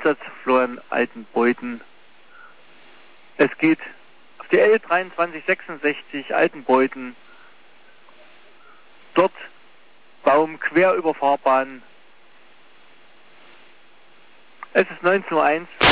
Einsatz Florian Altenbeuthen. Es geht auf die L2366 Altenbeuthen. Dort Baum quer über Fahrbahn. Es ist 19:01 Uhr.